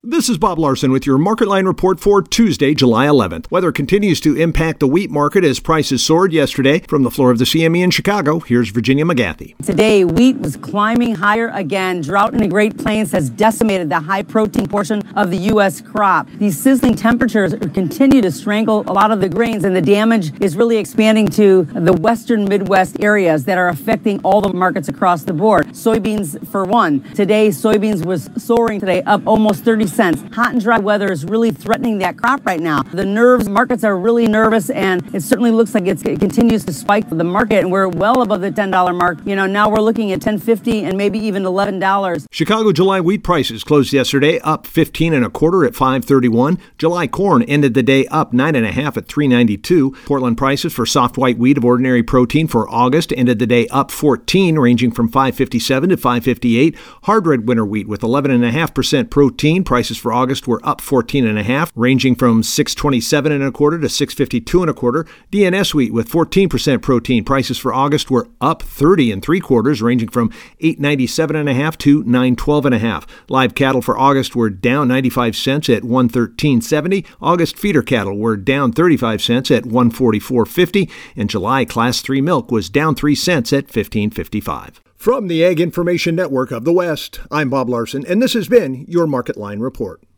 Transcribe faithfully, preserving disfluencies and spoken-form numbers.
This is Bob Larson with your Market Line report for Tuesday, July eleventh. Weather continues to impact the wheat market as prices soared yesterday. From the floor of the C M E in Chicago, here's Virginia McGathy. Today, wheat was climbing higher again. Drought in the Great Plains has decimated the high-protein portion of the U S crop. These sizzling temperatures continue to strangle a lot of the grains, and the damage is really expanding to the western Midwest areas that are affecting all the markets across the board. Soybeans, for one. Today, soybeans was soaring today, up almost thirty cents. Hot and dry weather is really threatening that crop right now. The nerves, markets are really nervous, and it certainly looks like it's, it continues to spike the market, and we're well above the ten dollar mark. You know, now we're looking at ten fifty and maybe even eleven dollars. Chicago July wheat prices closed yesterday up fifteen and a quarter at five thirty-one. July corn ended the day up nine and a half at three ninety-two. Portland prices for soft white wheat of ordinary protein for August ended the day up fourteen, ranging from five fifty-seven to five fifty-eight. Hard red winter wheat with eleven and a half percent protein prices for August were up fourteen and a half, ranging from six twenty-seven and a quarter to six fifty-two and a quarter. D N S wheat with fourteen percent protein prices for August were up thirty and three quarters, ranging from eight ninety-seven and a half to nine twelve and a half. Live cattle for August were down ninety-five cents at one thirteen seventy. August feeder cattle were down thirty-five cents at one forty-four fifty, and July class three milk was down three cents at fifteen fifty-five. From the Ag Information Network of the West, I'm Bob Larson, and this has been your Market Line report.